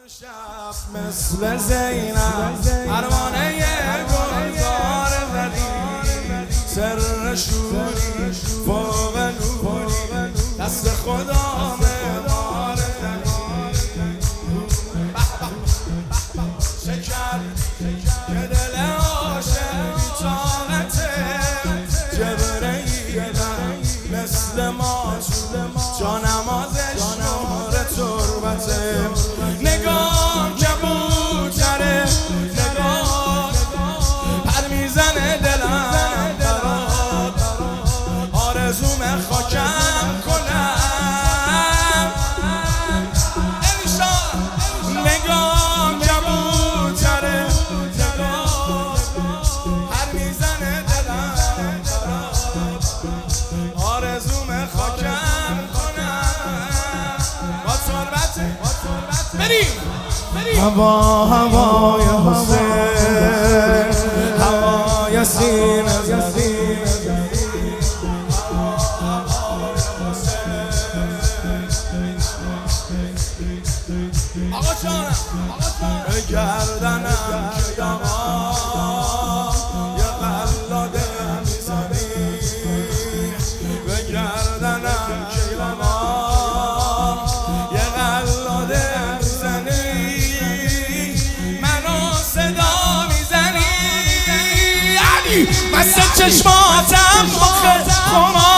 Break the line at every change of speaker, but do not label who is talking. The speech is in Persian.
شب مثل زینب پروانه گلزار زدی، سر شوری فوق نوری دست خدا معمار شکر که دل عاشق بی‌طاقته، جبرئیلم مثل ماش جانمازش نور تربته، نگاه کبوتره نگاه پر میزنه دلم برات، آرزوم خاکم کنم نگاه کبوتره نگاه پر میزنه دلم برات، آرزوم خاکم کنم با تربته بریم هوای حسین، هوای سینه زدی، آقا جانم به گردنم که یه قلاده میزنی، به گردنم که یه قلاده میزنی، منو صدا میزنی علی مثل چشماتم آخه